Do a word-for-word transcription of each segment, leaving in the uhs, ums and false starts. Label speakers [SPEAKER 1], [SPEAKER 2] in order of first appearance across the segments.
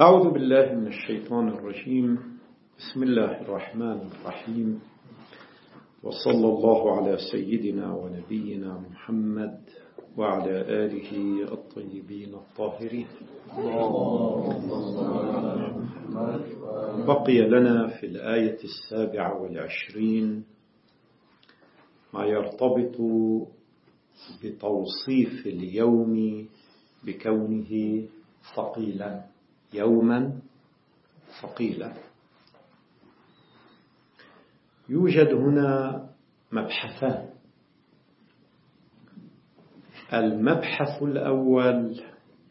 [SPEAKER 1] أعوذ بالله من الشيطان الرجيم. بسم الله الرحمن الرحيم، وصلى الله على سيدنا ونبينا محمد وعلى آله الطيبين الطاهرين. بقي لنا في الآية السابعة والعشرين ما يرتبط بتوصيف اليوم بكونه ثقيلا، يوما ثقيلا. يوجد هنا مبحثان. المبحث الأول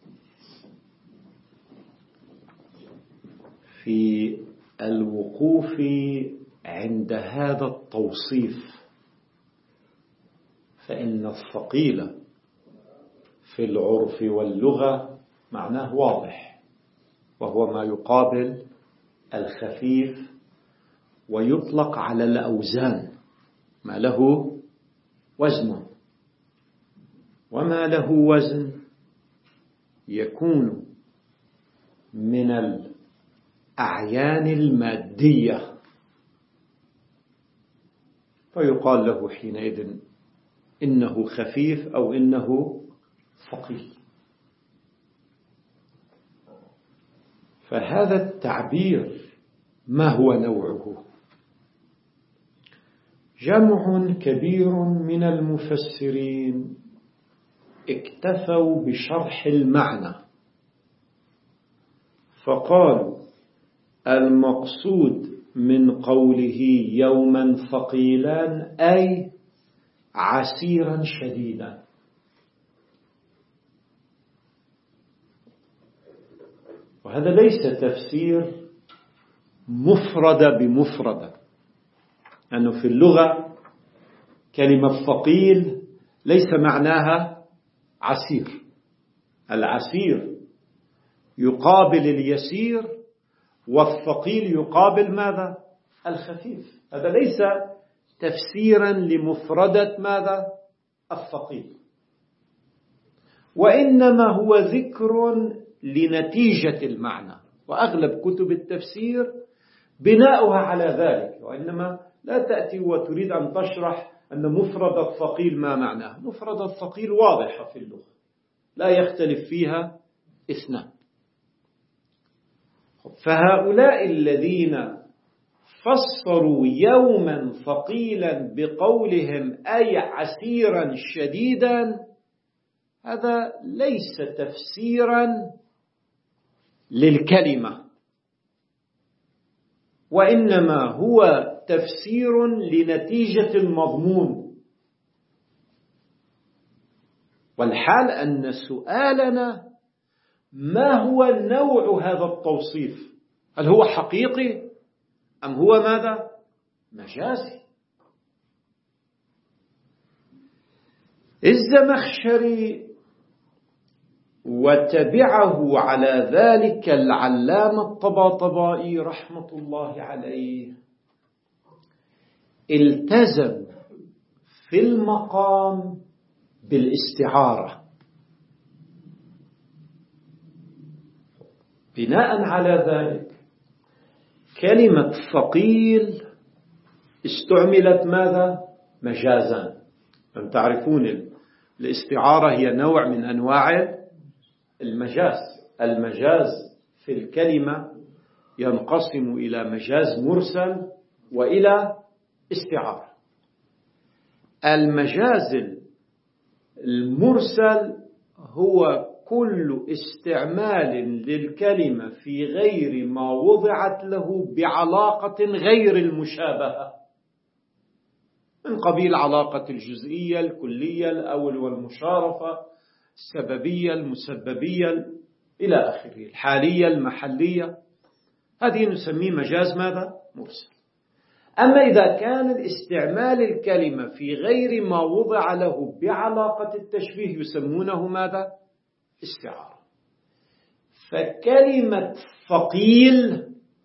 [SPEAKER 1] في الوقوف عند هذا التوصيف، فإن الثقيل في العرف واللغة معناه واضح، وهو ما يقابل الخفيف، ويطلق على الأوزان، ما له وزن، وما له وزن يكون من الأعيان المادية، فيقال له حينئذ إنه خفيف أو إنه ثقيل. فهذا التعبير ما هو نوعه؟ جمع كبير من المفسرين اكتفوا بشرح المعنى، فقالوا المقصود من قوله يوما ثقيلا أي عسيرا شديدا. وهذا ليس تفسير مفرد بمفردة، أنه في اللغة كلمة ثقيل ليس معناها عسير. العسير يقابل اليسير، والثقيل يقابل ماذا؟ الخفيف. هذا ليس تفسيرا لمفردة ماذا؟ الثقيل، وإنما هو ذكر لنتيجة المعنى. وأغلب كتب التفسير بناؤها على ذلك، وإنما لا تأتي وتريد أن تشرح أن مفرد الثقيل ما معناه. مفرد الثقيل واضحة في اللغة، لا يختلف فيها اثنان. فهؤلاء الذين فسروا يوما ثقيلا بقولهم أي عسيرا شديدا، هذا ليس تفسيرا للكلمة، وإنما هو تفسير لنتيجة المضمون. والحال أن سؤالنا ما هو نوع هذا التوصيف؟ هل هو حقيقي أم هو ماذا؟ مجازي. الزمخشري وتبعه على ذلك العلامة الطباطبائي رحمة الله عليه التزم في المقام بالاستعارة. بناء على ذلك كلمة ثقيل استعملت ماذا؟ مجازا. أن تعرفون الاستعارة هي نوع من أنواع المجاز. المجاز في الكلمة ينقسم إلى مجاز مرسل وإلى استعارة. المجاز المرسل هو كل استعمال للكلمة في غير ما وضعت له بعلاقة غير المشابهة، من قبيل علاقة الجزئية، الكلية، الأول والمشارفة، السببية، المسببية، إلى آخره، الحالية، المحلية. هذه نسميه مجاز ماذا؟ مرسل. أما إذا كان الاستعمال الكلمة في غير ما وضع له بعلاقة التشبيه يسمونه ماذا؟ استعارة. فكلمة ثقيل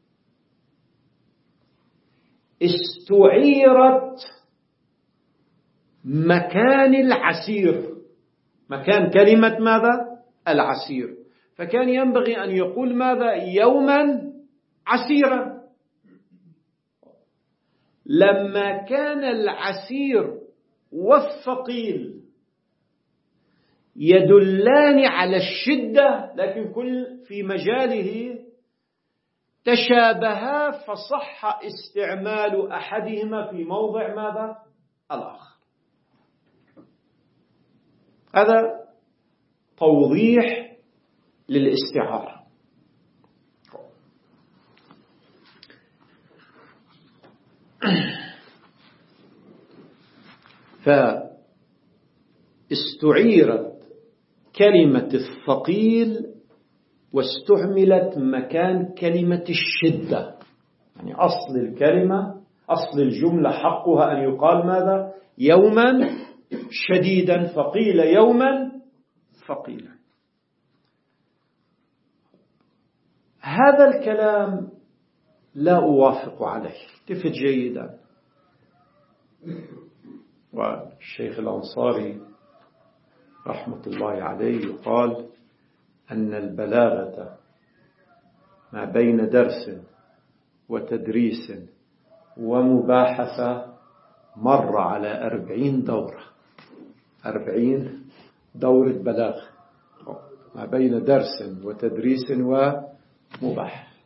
[SPEAKER 1] استعيرت مكان العسير، مكان كلمة ماذا؟ العسير. فكان ينبغي أن يقول ماذا؟ يوما عسيرا. لما كان العسير والثقيل يدلان على الشدة لكن كل في مجاله تشابها، فصح استعمال أحدهما في موضع ماذا؟ الآخر. هذا توضيح للاستعارة. فاستعيرت كلمة الثقيل واستعملت مكان كلمة الشدة. يعني أصل الكلمة، أصل الجملة حقها أن يقال ماذا؟ يوما شديدا، فقيل يوما ثقيلا. هذا الكلام لا أوافق عليه. التفت جيدا. والشيخ الأنصاري رحمة الله عليه يقال أن البلاغة ما بين درس وتدريس ومباحثة مر على أربعين دورة. أربعين دورة بلاغة ما بين درس وتدريس ومباحث.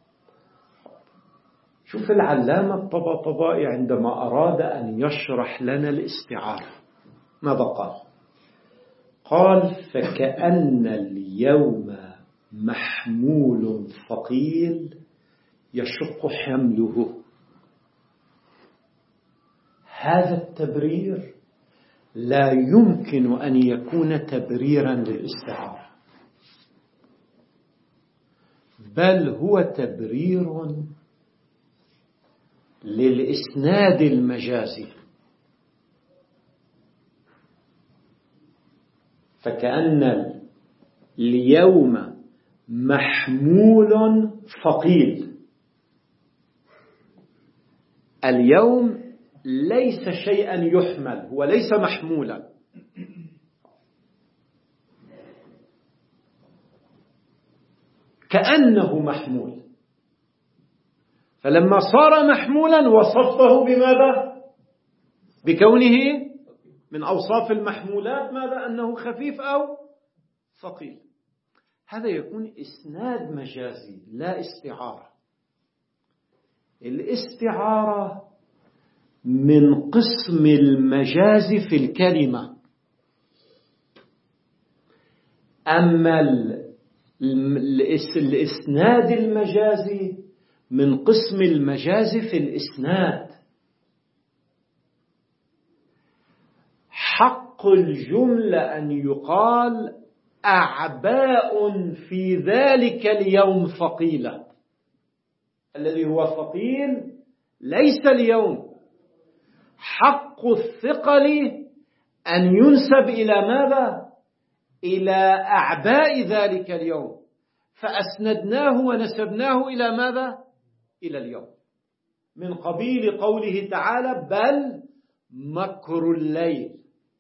[SPEAKER 1] شوف العلامة الطباطبائي عندما أراد أن يشرح لنا الاستعارة ماذا قال؟ قال: فكأن اليوم محمول ثقيل يشق حمله. هذا التبرير لا يمكن أن يكون تبريرا للاستعارة، بل هو تبرير للإسناد المجازي. فكأن اليوم محمول ثقيل. اليوم ليس شيئا يحمل، هو ليس محمولا. كأنه محمول، فلما صار محمولا وصفه بماذا؟ بكونه من أوصاف المحمولات ماذا؟ أنه خفيف أو ثقيل. هذا يكون إسناد مجازي لا استعارة. الاستعارة من قسم المجاز في الكلمة، أما الإسناد المجازي من قسم المجاز في الإسناد. حق الجملة أن يقال أعباء في ذلك اليوم ثقيلة. الذي هو ثقيل ليس اليوم. حق الثقل أن ينسب إلى ماذا؟ إلى أعباء ذلك اليوم، فأسندناه ونسبناه إلى ماذا؟ إلى اليوم، من قبيل قوله تعالى: بل مكر الليل.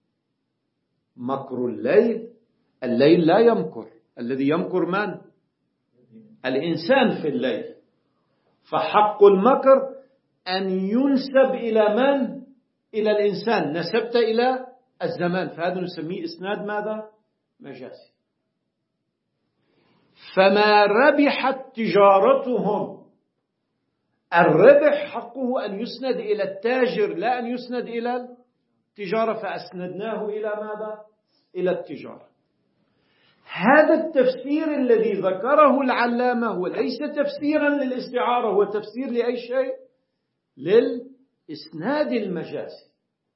[SPEAKER 1] مكر الليل، الليل لا يمكر، الذي يمكر من؟ الإنسان في الليل. فحق المكر أن ينسب إلى من؟ إلى الإنسان، نسبت إلى الزمان، فهذا نسميه إسناد ماذا؟ مجازي. فما ربحت تجارتهم، الربح حقه أن يسند إلى التاجر لا أن يسند إلى التجارة، فأسندناه إلى ماذا؟ إلى التجارة. هذا التفسير الذي ذكره العلامة هو ليس تفسيرا للاستعارة، هو تفسير لأي شيء؟ للإسناد المجازي.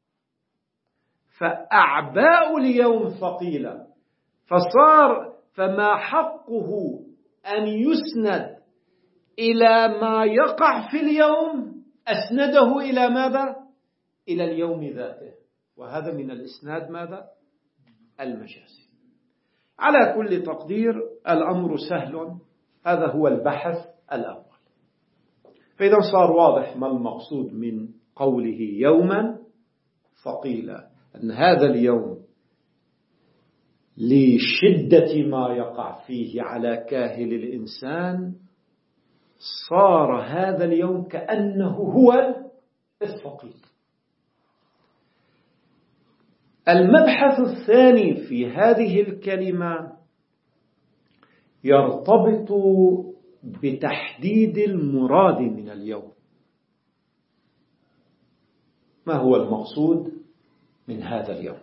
[SPEAKER 1] فأعباء اليوم ثقيلة، فصار فما حقه أن يسند إلى ما يقع في اليوم أسنده إلى ماذا؟ إلى اليوم ذاته، وهذا من الإسناد ماذا؟ المجازي. على كل تقدير الأمر سهل، هذا هو البحث الأول. فإذا صار واضح ما المقصود من قوله يوما ثقيلا، أن هذا اليوم لشدة ما يقع فيه على كاهل الإنسان صار هذا اليوم كأنه هو الثقيل. المبحث الثاني في هذه الكلمة يرتبط بتحديد المراد من اليوم. ما هو المقصود من هذا اليوم؟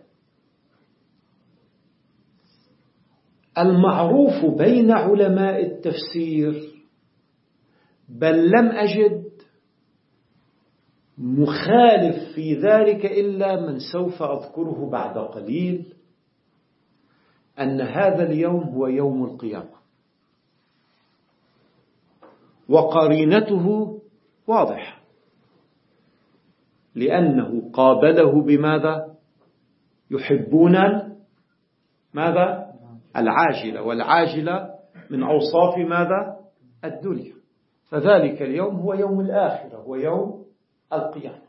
[SPEAKER 1] المعروف بين علماء التفسير، بل لم أجد مخالف في ذلك إلا من سوف أذكره بعد قليل، أن هذا اليوم هو يوم القيامة، وقرينته واضحة، لأنه قابله بماذا؟ يحبون ماذا؟ العاجلة، والعاجلة من أوصاف ماذا؟ الدنيا، فذلك اليوم هو يوم الآخرة، هو يوم القيامة،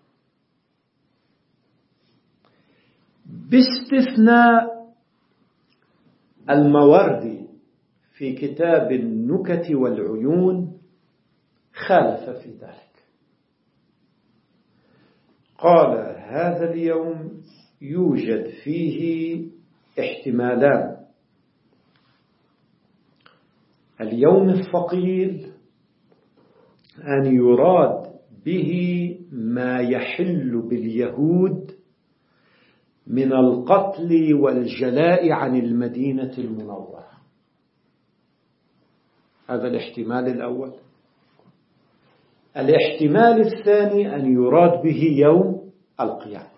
[SPEAKER 1] باستثناء الموردي في كتاب النكت والعيون خالف في ذلك، قال هذا اليوم يوجد فيه احتمالان: اليوم الثقيل أن يراد به ما يحل باليهود من القتل والجلاء عن المدينة المنورة، هذا الاحتمال الأول. الاحتمال الثاني أن يراد به يوم القيامة.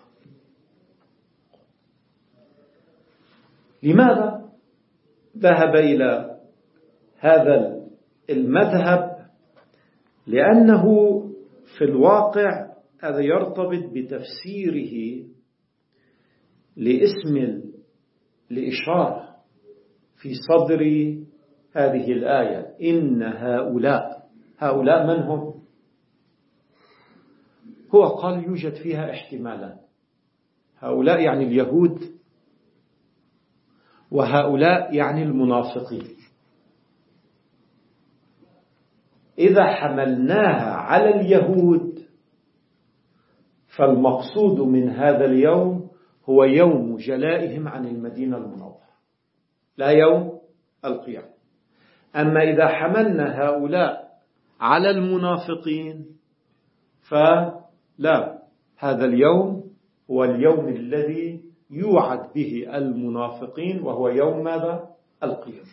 [SPEAKER 1] لماذا ذهب إلى هذا المذهب؟ لأنه في الواقع هذا يرتبط بتفسيره لاسم الإشارة في صدر هذه الآية: إن هؤلاء. هؤلاء من هم؟ هو قال يوجد فيها احتمالا، هؤلاء يعني اليهود، وهؤلاء يعني المنافقين. إذا حملناها على اليهود فالمقصود من هذا اليوم هو يوم جلائهم عن المدينة المنورة، لا يوم القيامة. أما إذا حملنا هؤلاء على المنافقين فلا، هذا اليوم هو اليوم الذي يوعد به المنافقين، وهو يوم ماذا؟ القيامة.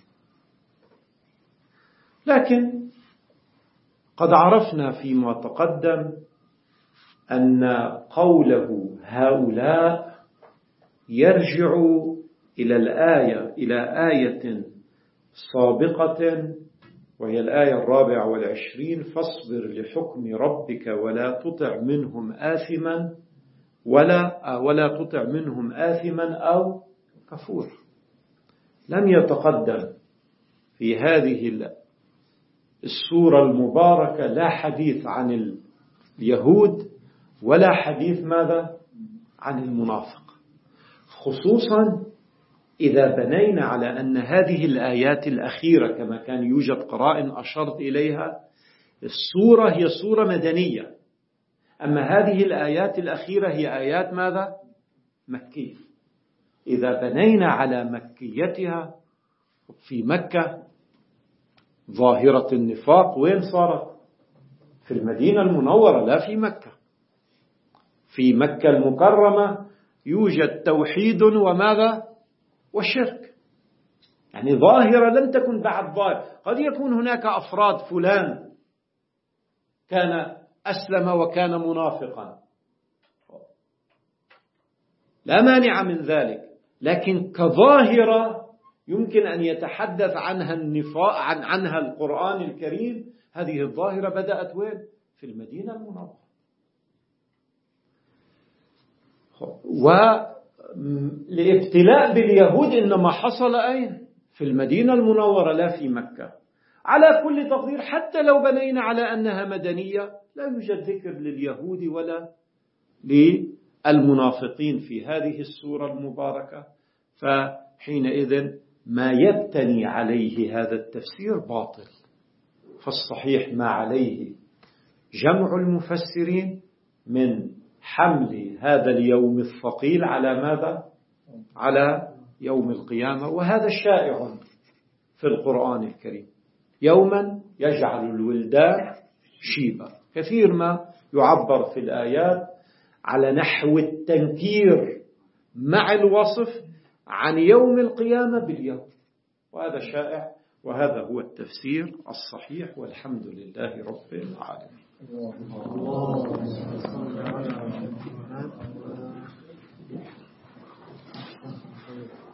[SPEAKER 1] لكن قد عرفنا فيما تقدم أن قوله هؤلاء يرجع إلى الآية إلى آية سابقة، وهي الآية الرابعة والعشرين: فاصبر لحكم ربك ولا تطع منهم آثما ولا ولا تطع منهم آثما أو كفور. لم يتقدم في هذه السورة المباركة لا حديث عن اليهود ولا حديث ماذا؟ عن المنافق، خصوصا إذا بنينا على أن هذه الآيات الأخيرة كما كان يوجد قرائن أشرت إليها، السورة هي سورة مدنية، أما هذه الآيات الأخيرة هي آيات ماذا؟ مكية. إذا بنينا على مكيتها في مكة، ظاهرة النفاق وين صارت؟ في المدينة المنورة لا في مكة. في مكة المكرمة يوجد توحيد وماذا؟ والشرك، يعني ظاهرة لم تكن بعد ظاهرة. قد يكون هناك أفراد فلان كان أسلم وكان منافقا، لا مانع من ذلك، لكن كظاهرة يمكن أن يتحدث عنها النفاق عن عنها القرآن الكريم، هذه الظاهرة بدأت وين؟ في المدينة المنورة. والابتلاء باليهود إنما حصل أين؟ في المدينة المنورة لا في مكة. على كل تقدير حتى لو بنينا على أنها مدنية لا يوجد ذكر لليهود ولا للمنافقين في هذه السورة المباركة، حينئذ ما يبتني عليه هذا التفسير باطل. فالصحيح ما عليه جمع المفسرين من حمل هذا اليوم الثقيل على ماذا؟ على يوم القيامة. وهذا شائع في القرآن الكريم، يوما يجعل الولدان شيبا. كثير ما يعبر في الآيات على نحو التنكير مع الوصف عن يوم القيامة باليوم، وهذا شائع، وهذا هو التفسير الصحيح، والحمد لله رب العالمين. الله